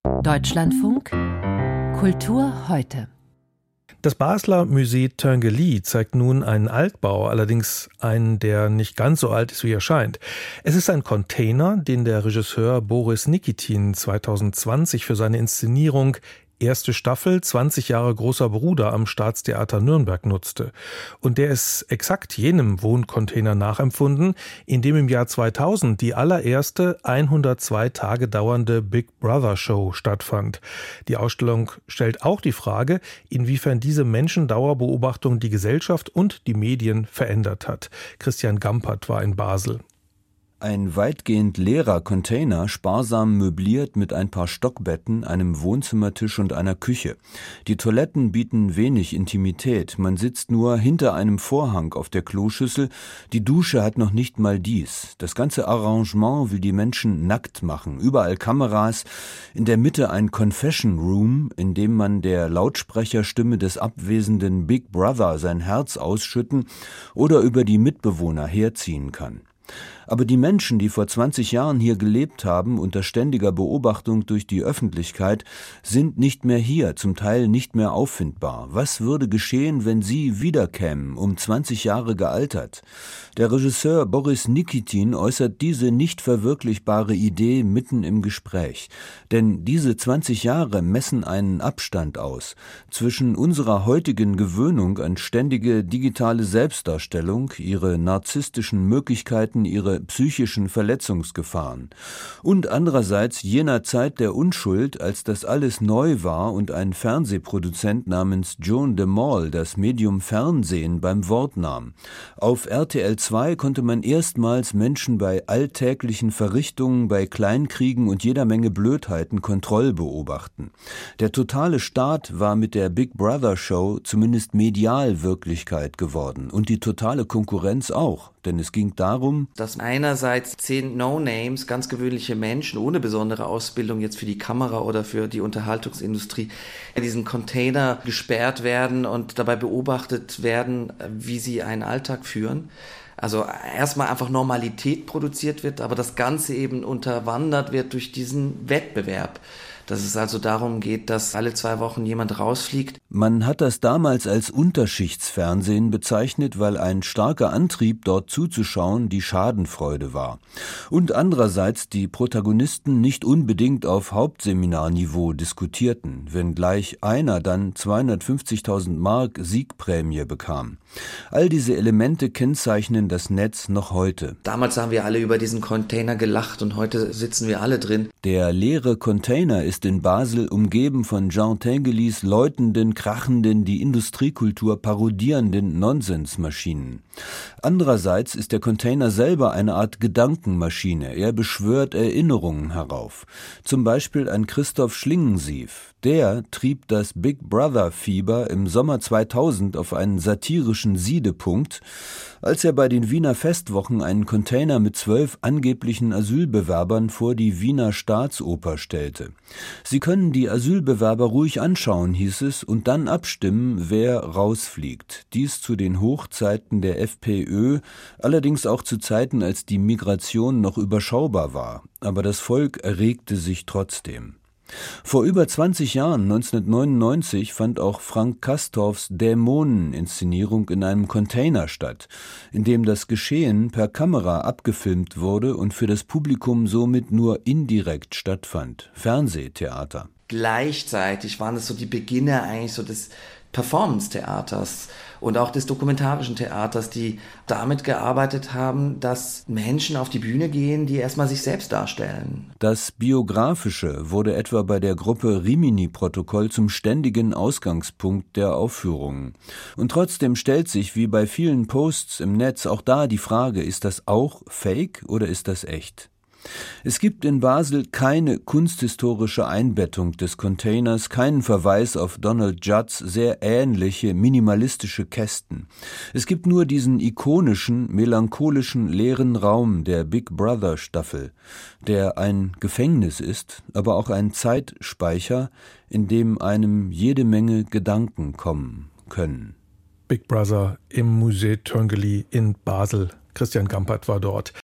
Deutschlandfunk Kultur heute. Das Basler Musée Tinguely zeigt nun einen Altbau, allerdings einen, der nicht ganz so alt ist, wie er scheint. Es ist ein Container, den der Regisseur Boris Nikitin 2020 für seine Inszenierung Erste Staffel, 20 Jahre großer Bruder am Staatstheater Nürnberg nutzte. Und der ist exakt jenem Wohncontainer nachempfunden, in dem im Jahr 2000 die allererste 102 Tage dauernde Big Brother Show stattfand. Die Ausstellung stellt auch die Frage, inwiefern diese Menschendauerbeobachtung die Gesellschaft und die Medien verändert hat. Christian Gampert war in Basel. Ein weitgehend leerer Container, sparsam möbliert mit ein paar Stockbetten, einem Wohnzimmertisch und einer Küche. Die Toiletten bieten wenig Intimität. Man sitzt nur hinter einem Vorhang auf der Kloschüssel. Die Dusche hat noch nicht mal dies. Das ganze Arrangement will die Menschen nackt machen. Überall Kameras. In der Mitte ein Confession Room, in dem man der Lautsprecherstimme des abwesenden Big Brother sein Herz ausschütten oder über die Mitbewohner herziehen kann. Aber die Menschen, die vor 20 Jahren hier gelebt haben, unter ständiger Beobachtung durch die Öffentlichkeit, sind nicht mehr hier, zum Teil nicht mehr auffindbar. Was würde geschehen, wenn sie wiederkämen, um 20 Jahre gealtert? Der Regisseur Boris Nikitin äußert diese nicht verwirklichbare Idee mitten im Gespräch. Denn diese 20 Jahre messen einen Abstand aus zwischen unserer heutigen Gewöhnung an ständige digitale Selbstdarstellung, ihre narzisstischen Möglichkeiten, ihre psychischen Verletzungsgefahren und andererseits jener Zeit der Unschuld, als das alles neu war und ein Fernsehproduzent namens Joan de Mol das Medium Fernsehen beim Wort nahm. Auf RTL 2 konnte man erstmals Menschen bei alltäglichen Verrichtungen, bei Kleinkriegen und jeder Menge Blödheiten Kontroll beobachten. Der totale Staat war mit der Big Brother Show zumindest medial Wirklichkeit geworden und die totale Konkurrenz auch. Denn es ging darum, dass einerseits 10 No-Names, ganz gewöhnliche Menschen ohne besondere Ausbildung jetzt für die Kamera oder für die Unterhaltungsindustrie in diesen Container gesperrt werden und dabei beobachtet werden, wie sie einen Alltag führen. Also erstmal einfach Normalität produziert wird, aber das Ganze eben unterwandert wird durch diesen Wettbewerb. Dass es also darum geht, dass alle 2 Wochen jemand rausfliegt. Man hat das damals als Unterschichtsfernsehen bezeichnet, weil ein starker Antrieb, dort zuzuschauen, die Schadenfreude war. Und andererseits die Protagonisten nicht unbedingt auf Hauptseminarniveau diskutierten, wenngleich einer dann 250.000 Mark Siegprämie bekam. All diese Elemente kennzeichnen das Netz noch heute. Damals haben wir alle über diesen Container gelacht und heute sitzen wir alle drin. Der leere Container ist in Basel umgeben von Jean Tinguelys läutenden, krachenden, die Industriekultur parodierenden Nonsensmaschinen. Andererseits ist der Container selber eine Art Gedankenmaschine. Er beschwört Erinnerungen herauf. Zum Beispiel an Christoph Schlingensief. Der trieb das Big Brother-Fieber im Sommer 2000 auf einen satirischen Siedepunkt, als er bei den Wiener Festwochen einen Container mit 12 angeblichen Asylbewerbern vor die Wiener Staatsoper stellte. Sie können die Asylbewerber ruhig anschauen, hieß es, und dann abstimmen, wer rausfliegt. Dies zu den Hochzeiten der FPÖ, allerdings auch zu Zeiten, als die Migration noch überschaubar war. Aber das Volk erregte sich trotzdem. Vor über 20 Jahren, 1999, fand auch Frank Castorfs Dämonen-Inszenierung in einem Container statt, in dem das Geschehen per Kamera abgefilmt wurde und für das Publikum somit nur indirekt stattfand. Fernsehtheater. Gleichzeitig waren es so die Beginne eigentlich so des Performance-Theaters und auch des dokumentarischen Theaters, die damit gearbeitet haben, dass Menschen auf die Bühne gehen, die erstmal sich selbst darstellen. Das Biografische wurde etwa bei der Gruppe Rimini-Protokoll zum ständigen Ausgangspunkt der Aufführungen. Und trotzdem stellt sich, wie bei vielen Posts im Netz, auch da die Frage, ist das auch Fake oder ist das echt? Es gibt in Basel keine kunsthistorische Einbettung des Containers, keinen Verweis auf Donald Judds sehr ähnliche minimalistische Kästen. Es gibt nur diesen ikonischen, melancholischen, leeren Raum der Big Brother Staffel, der ein Gefängnis ist, aber auch ein Zeitspeicher, in dem einem jede Menge Gedanken kommen können. Big Brother im Musée Tinguely in Basel. Christian Gampert war dort.